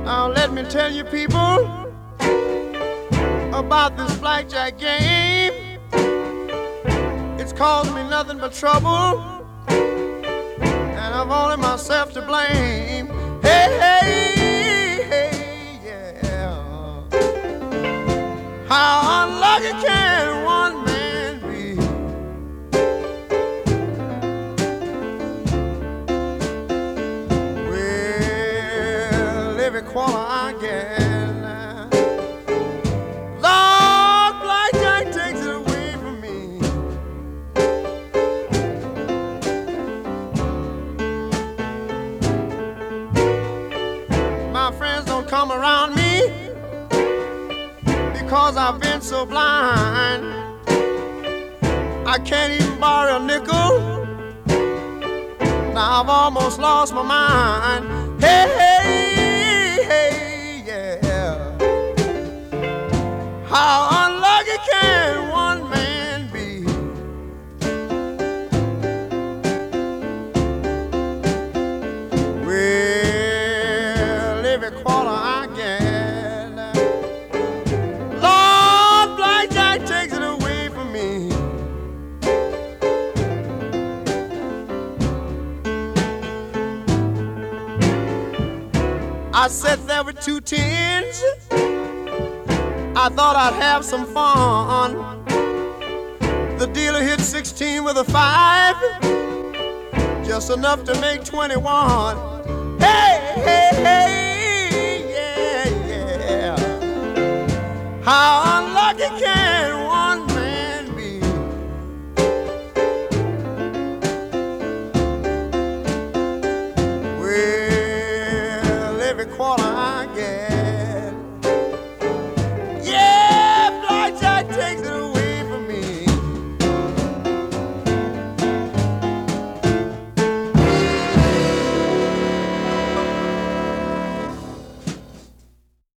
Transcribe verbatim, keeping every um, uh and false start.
Now let me tell you people about this blackjack game. It's caused me nothing but trouble, and I've only myself to blame. Hey, hey, hey, yeah. How unlucky can one man be? Well, every quarter I get, Lord, blackjack takes it away from me. My friends don't come around me because I've been so blind. I can't even borrow a nickel. Now I've almost lost my mind. Hey, hey, hey, yeah. How unlucky can one man be? Well, every quarter I get, Lord, blackjack takes it away from me. I sat there with two tens. I thought I'd have some fun. The dealer hit sixteen with a five, just enough to make twenty-one. Hey, hey, hey, yeah, yeah. How unlucky can one man be? Well, every quarter I get,